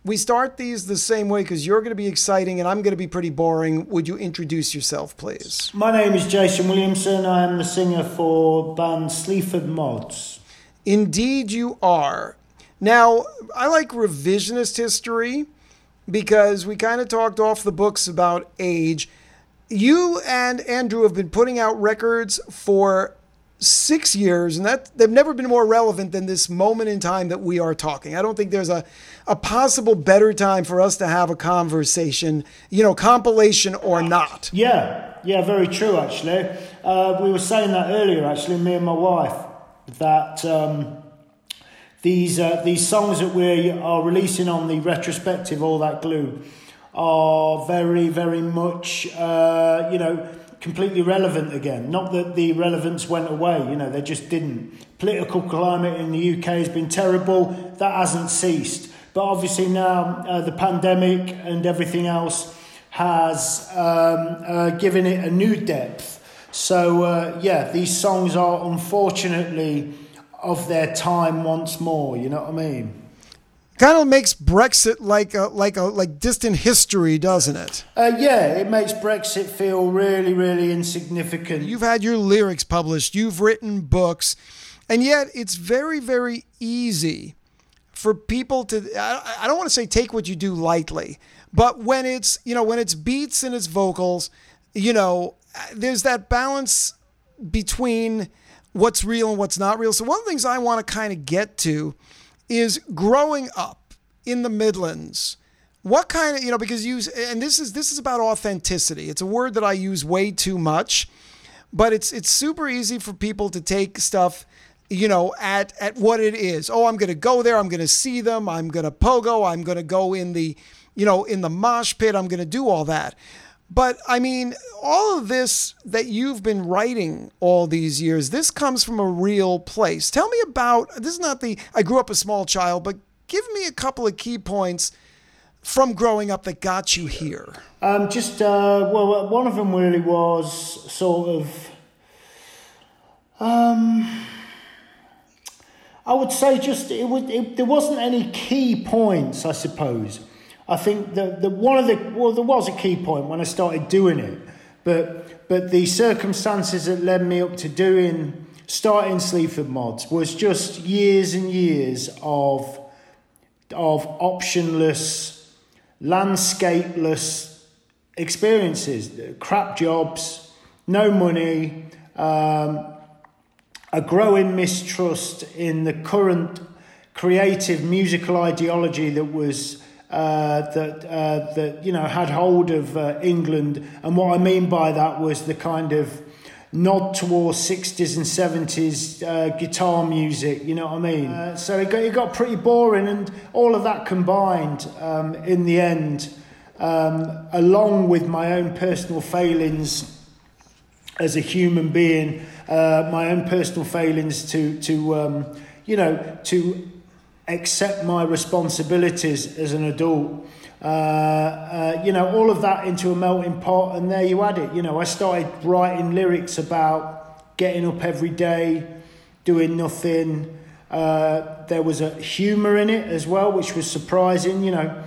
we start these the same way because you're going to be exciting and I'm going to be pretty boring. Would you introduce yourself, please? My name is Jason Williamson. I am the singer for band Sleaford Mods. Indeed you are. Now, I like revisionist history because we kind of talked off the books about age. You and Andrew have been putting out records for 6 years, and that they've never been more relevant than this moment in time that we are talking. I don't think there's a possible better time for us to have a conversation, compilation or not. Yeah, very true, actually. We were saying that earlier, actually, me and my wife, that these songs that we are releasing on the retrospective, All That Glue, are very, very much, completely relevant again. Not that the relevance went away, they just didn't. Political climate in the UK has been terrible. That hasn't ceased. But obviously now the pandemic and everything else has given it a new depth. So, these songs are unfortunately of their time once more, you know what I mean? Kind of makes Brexit like distant history, doesn't it? It makes Brexit feel really, really insignificant. You've had your lyrics published, you've written books, and yet it's very, very easy for people to, I don't want to say take what you do lightly, but when it's beats and it's vocals, there's that balance between what's real and what's not real. So one of the things I want to kind of get to is growing up in the Midlands. What kind of, because this is about authenticity. It's a word that I use way too much, but it's super easy for people to take stuff, at what it is. Oh, I'm going to go there. I'm going to see them. I'm going to pogo. I'm going to go in the mosh pit. I'm going to do all that. But I mean, all of this that you've been writing all these years, this comes from a real place. Tell me about, this is not I grew up a small child, but give me a couple of key points from growing up that got you here. One of them really was sort of, I would say there wasn't any key points, I suppose. I think there was a key point when I started doing it, but the circumstances that led me up to starting Sleaford Mods was just years and years of optionless, landscapeless experiences, crap jobs, no money, a growing mistrust in the current creative musical ideology that was had hold of England. And what I mean by that was the kind of nod towards 60s and 70s guitar music, you know what I mean? So it got pretty boring, and all of that combined in the end, along with my own personal failings as a human being, my own personal failings to accept my responsibilities as an adult, all of that into a melting pot, and there you had it. I started writing lyrics about getting up every day, doing nothing. There was a humour in it as well, which was surprising.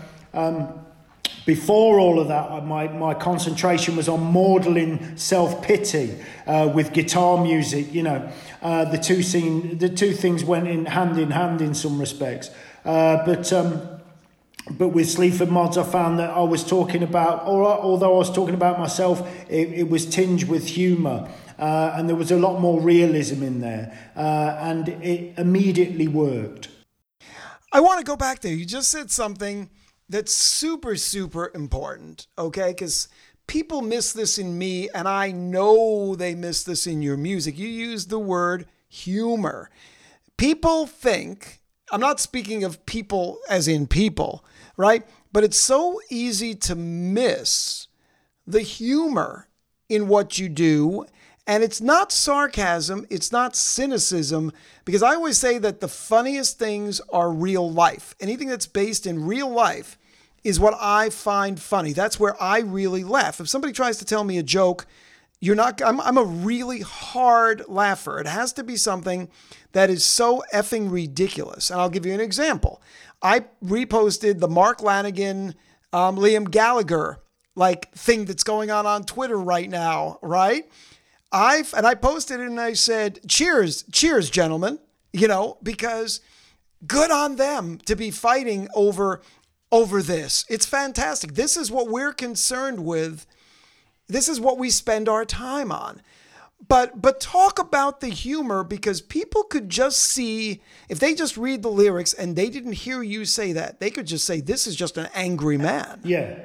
Before all of that, my concentration was on maudlin self-pity with guitar music. The two things went in hand in some respects. But with Sleaford Mods, I found that I was talking about, although I was talking about myself, it was tinged with humour, and there was a lot more realism in there, and it immediately worked. I want to go back there. You just said something that's super, super important, okay? Because people miss this in me, and I know they miss this in your music. You use the word humor. People think, I'm not speaking of people as in people, right? But it's so easy to miss the humor in what you do. And it's not sarcasm, it's not cynicism, because I always say that the funniest things are real life. Anything that's based in real life is what I find funny. That's where I really laugh. If somebody tries to tell me a joke, I'm a really hard laugher. It has to be something that is so effing ridiculous. And I'll give you an example. I reposted the Mark Lanigan, Liam Gallagher thing that's going on Twitter right now, right? I posted it and I said, cheers, gentlemen, because good on them to be fighting over this. It's fantastic. This is what we're concerned with. This is what we spend our time on. But talk about the humor, because people could just see, if they just read the lyrics and they didn't hear you say that, they could just say, this is just an angry man. Yeah.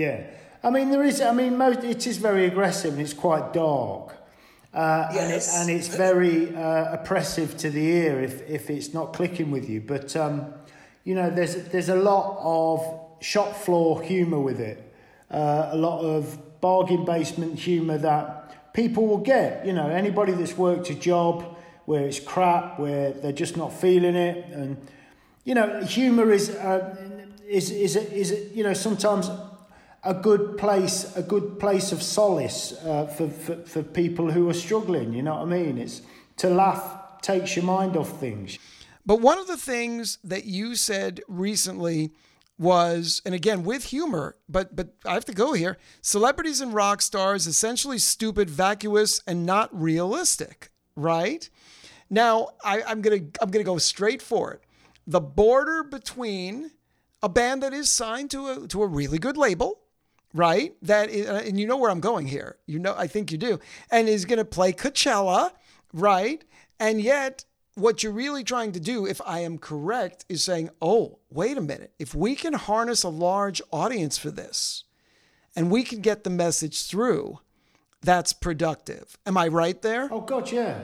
It is very aggressive and it's quite dark. Yes. And it's very oppressive to the ear if it's not clicking with you. But, there's a lot of shop floor humour with it. A lot of bargain basement humour that people will get. Anybody that's worked a job where it's crap, where they're just not feeling it. And, humour is sometimes a good place of solace for people who are struggling. You know what I mean? It's to laugh takes your mind off things. But one of the things that you said recently was, and again with humor, but I have to go here, celebrities and rock stars essentially stupid, vacuous, and not realistic, right? Now I'm gonna go straight for it. The border between a band that is signed to a really good label, right? That is, and you know where I'm going here. I think you do. And is going to play Coachella, right? And yet, what you're really trying to do, if I am correct, is saying, oh, wait a minute. If we can harness a large audience for this, and we can get the message through, that's productive. Am I right there? Oh, God, yeah.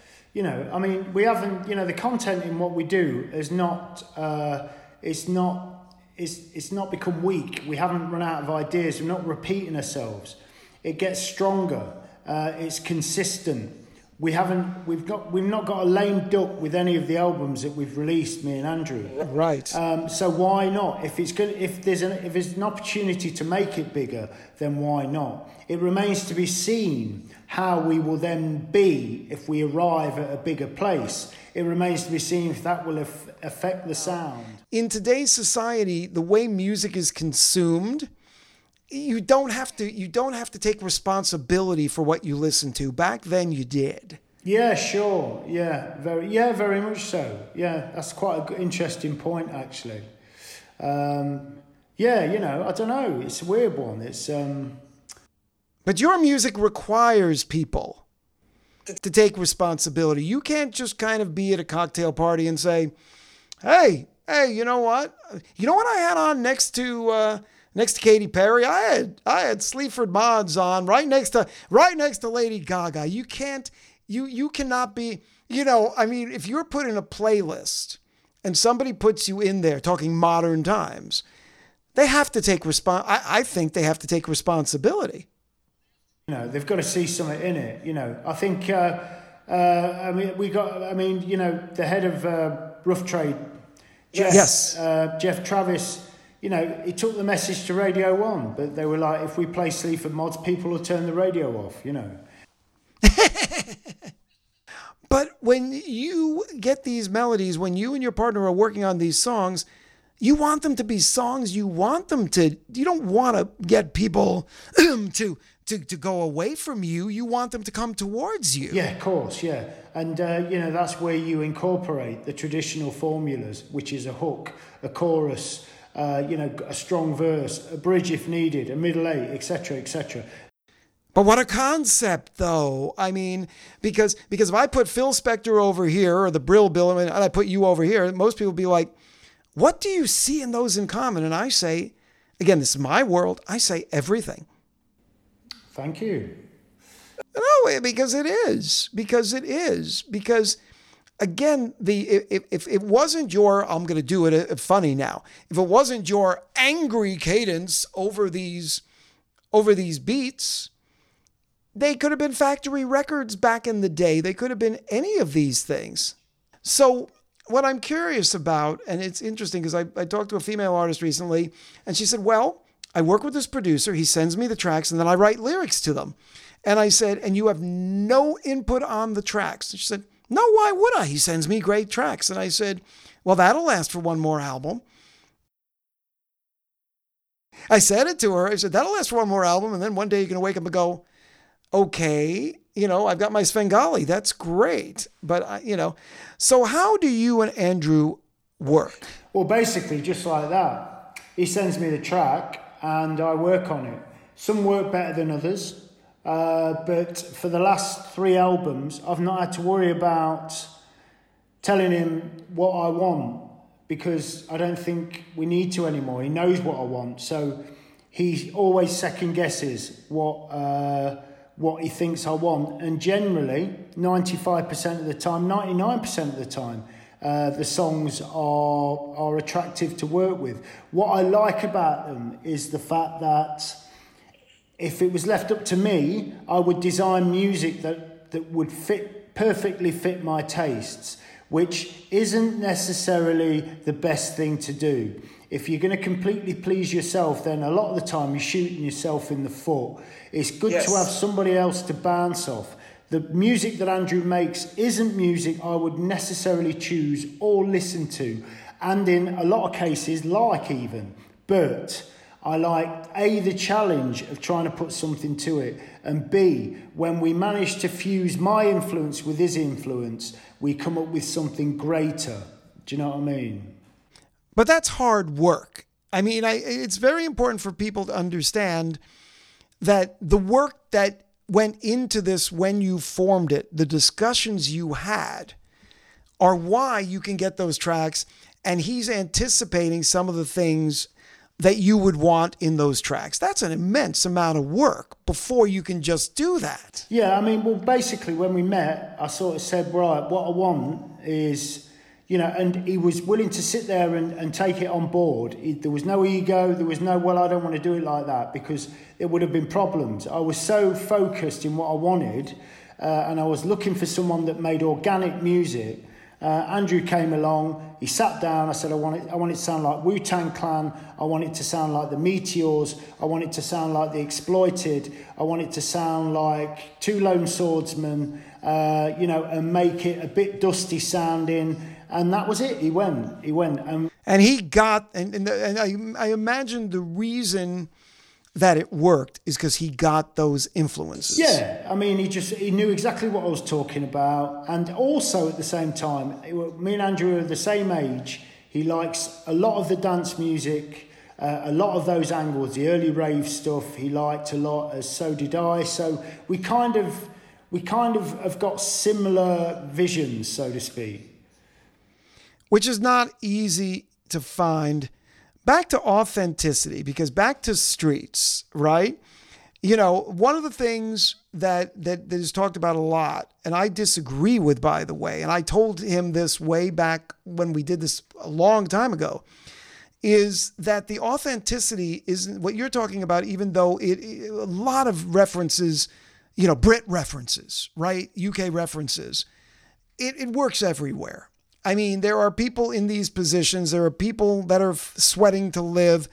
We haven't, the content in what we do is not, it's not become weak. We haven't run out of ideas. We're not repeating ourselves. It gets stronger. It's consistent. We've not got a lame duck with any of the albums that we've released, me and Andrew. Right. So why not? If there's an opportunity to make it bigger, then why not? It remains to be seen how we will then be if we arrive at a bigger place. It remains to be seen if that will affect the sound. In today's society, the way music is consumed, you don't have to take responsibility for what you listen to. Back then you did. Yeah, sure. Very much so. Yeah, that's quite an interesting point, actually. I don't know. It's a weird one. It's But your music requires people to take responsibility. You can't just kind of be at a cocktail party and say, hey, you know what? You know what I had on next to Katy Perry? I had Sleaford Mods on right next to Lady Gaga. You cannot be, if you're put in a playlist and somebody puts you in there talking modern times, they have to take I think they have to take responsibility. They've got to see something in it. I think, the head of Rough Trade, Jeff Travis, he took the message to Radio 1, but they were like, if we play Sleaford Mods, people will turn the radio off, But when you get these melodies, when you and your partner are working on these songs, you want them to be songs you don't want to get people to go away from you. You want them to come towards you. Yeah, of course, yeah. And, that's where you incorporate the traditional formulas, which is a hook, a chorus, a strong verse, a bridge if needed, a middle eight, etc., etc. But what a concept, though. I mean, because if I put Phil Spector over here, or the Brill Bill, and I put you over here, most people will be like, what do you see in those in common? And I say, again, this is my world, I say everything. Thank you. No, because it is. Because, again, if it wasn't your, I'm going to do it funny now, if it wasn't your angry cadence over these beats, they could have been factory records back in the day. They could have been any of these things. So what I'm curious about, and it's interesting because I talked to a female artist recently, and she said, well, I work with this producer. He sends me the tracks, and then I write lyrics to them. And I said, and you have no input on the tracks? And she said, no, why would I? He sends me great tracks. And I said, well, that'll last for one more album. I said it to her. I said, that'll last for one more album. And then one day you're going to wake up and go, okay, I've got my Svengali. That's great. But, so how do you and Andrew work? Well, basically just like that. He sends me the track and I work on it. Some work better than others. But for the last 3 albums, I've not had to worry about telling him what I want, because I don't think we need to anymore. He knows what I want. So he always second guesses what he thinks I want. And generally, 95% of the time, 99% of the time, the songs are attractive to work with. What I like about them is the fact that if it was left up to me, I would design music that would perfectly fit my tastes, which isn't necessarily the best thing to do. If you're going to completely please yourself, then a lot of the time you're shooting yourself in the foot. It's good to have somebody else to bounce off. The music that Andrew makes isn't music I would necessarily choose or listen to, and in a lot of cases like even. But I like A, the challenge of trying to put something to it, and B, when we manage to fuse my influence with his influence, we come up with something greater. Do you know what I mean? But that's hard work. I mean, it's very important for people to understand that the work that went into this when you formed it, the discussions you had, are why you can get those tracks, and he's anticipating some of the things that you would want in those tracks. That's an immense amount of work before you can just do that. Yeah, I mean, well, basically when we met, I sort of said, right, what I want is, and he was willing to sit there and take it on board. There was no ego, there was no, well, I don't want to do it like that, because it would have been problems. I was so focused in what I wanted, and I was looking for someone that made organic music. Andrew came along, he sat down, I said, I want it to sound like Wu-Tang Clan, I want it to sound like the Meteors, I want it to sound like the Exploited, I want it to sound like Two Lone Swordsmen, and make it a bit dusty sounding, and that was it. He went. And he got, and I imagine the reason that it worked is because he got those influences. Yeah, I mean, he knew exactly what I was talking about. And also at the same time, me and Andrew are the same age. He likes a lot of the dance music, a lot of those angles, the early rave stuff he liked a lot, as so did I. So we kind of have got similar visions, so to speak. Which is not easy to find. Back to authenticity, because back to Streets, right? One of the things that is talked about a lot, and I disagree with, by the way, and I told him this way back when we did this a long time ago, is that the authenticity isn't what you're talking about, even though a lot of references, Brit references, right? UK references. It works everywhere. I mean, there are people in these positions. There are people that are sweating to live,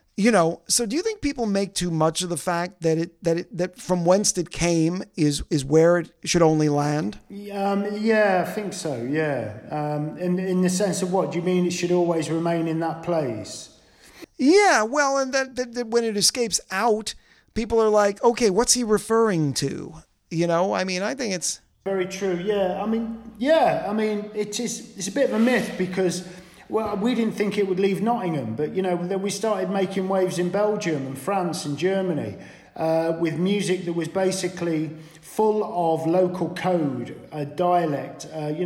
So do you think people make too much of the fact that from whence it came is where it should only land? Yeah, I think so. Yeah, in the sense of what do you mean? It should always remain in that place. Yeah, well, and that when it escapes out, people are like, okay, what's he referring to? I mean, I think it's very true. Yeah, I mean, it's a bit of a myth because, well, we didn't think it would leave Nottingham, but then we started making waves in Belgium and France and Germany with music that was basically full of local code, dialect.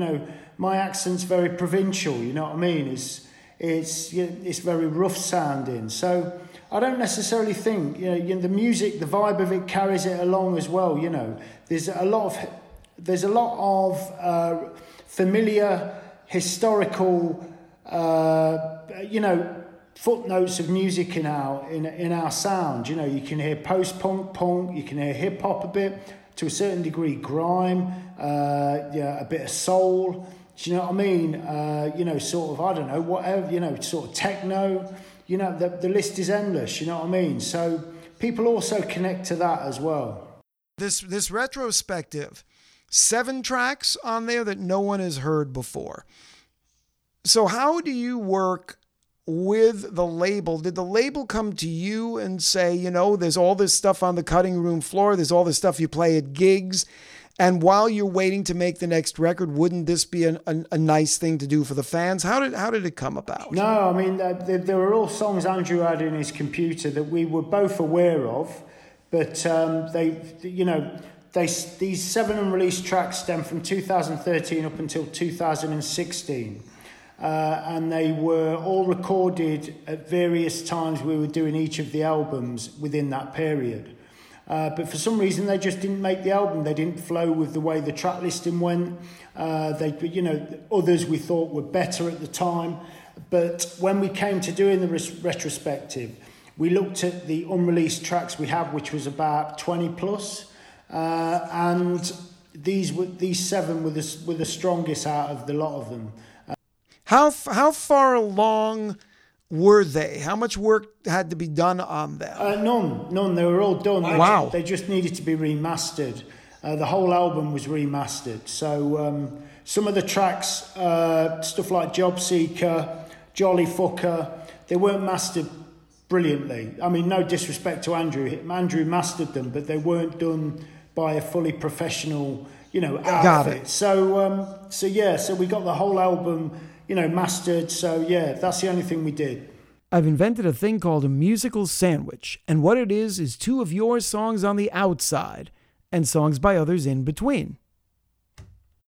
My accent's very provincial. You know what I mean? It's very rough sounding. So I don't necessarily think the music, the vibe of it carries it along as well. There's a lot of familiar historical, footnotes of music in our sound. You can hear post-punk, you can hear hip-hop a bit, to a certain degree grime, a bit of soul. Do you know what I mean? Sort of, I don't know, whatever, sort of techno. The list is endless, you know what I mean? So people also connect to that as well. This retrospective, 7 tracks on there that no one has heard before. So how do you work with the label? Did the label come to you and say, there's all this stuff on the cutting room floor, there's all this stuff you play at gigs, and while you're waiting to make the next record, wouldn't this be a nice thing to do for the fans? How did it come about? No, I mean, there were all songs Andrew had in his computer that we were both aware of, but these 7 unreleased tracks stem from 2013 up until 2016. And they were all recorded at various times we were doing each of the albums within that period. But for some reason, they just didn't make the album. They didn't flow with the way the track listing went. Others we thought were better at the time. But when we came to doing the retrospective, we looked at the unreleased tracks we have, which was about 20 plus. And these 7 were the strongest out of the lot of them. How far along were they? How much work had to be done on them? None. They were all done. Wow. They just needed to be remastered. The whole album was remastered. So some of the tracks, stuff like Job Seeker, Jolly Fucker, they weren't mastered brilliantly. I mean, no disrespect to Andrew. Andrew mastered them, but they weren't done by a fully professional, outfit. Got it. So we got the whole album, mastered. So yeah, that's the only thing we did. I've invented a thing called a musical sandwich, and what it is 2 of your songs on the outside and songs by others in between.